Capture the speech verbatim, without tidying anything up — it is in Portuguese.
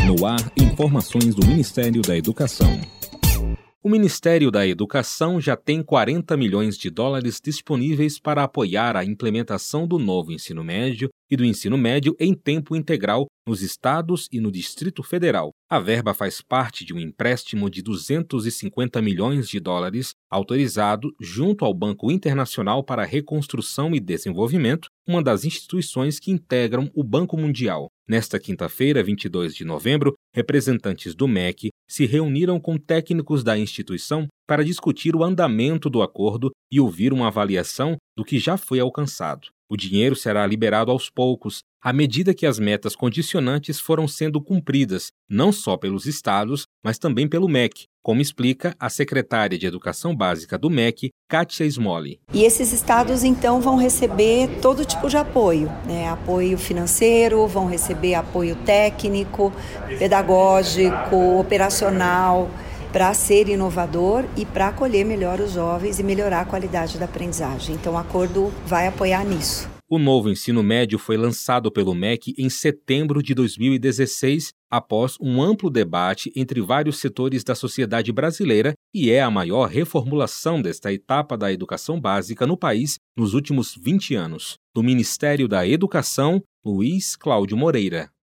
No ar, informações do Ministério da Educação. O Ministério da Educação já tem quarenta milhões de dólares disponíveis para apoiar a implementação do novo ensino médio e do ensino médio em tempo integral nos estados e no Distrito Federal. A verba faz parte de um empréstimo de duzentos e cinquenta milhões de dólares autorizado junto ao Banco Internacional para a Reconstrução e Desenvolvimento, uma das instituições que integram o Banco Mundial. Nesta quinta-feira, vinte e dois de novembro, representantes do M E C se reuniram com técnicos da instituição para discutir o andamento do acordo e ouvir uma avaliação do que já foi alcançado. O dinheiro será liberado aos poucos, à medida que as metas condicionantes foram sendo cumpridas, não só pelos estados, mas também pelo M E C, como explica a secretária de Educação Básica do M E C, Kátia Smolly. E esses estados, então, vão receber todo tipo de apoio, né? Apoio financeiro, vão receber apoio técnico, pedagógico, operacional, para ser inovador e para acolher melhor os jovens e melhorar a qualidade da aprendizagem. Então, o acordo vai apoiar nisso. O novo ensino médio foi lançado pelo M E C em setembro de dois mil e dezesseis, após um amplo debate entre vários setores da sociedade brasileira e é a maior reformulação desta etapa da educação básica no país nos últimos vinte anos. Do Ministério da Educação, Luiz Cláudio Moreira.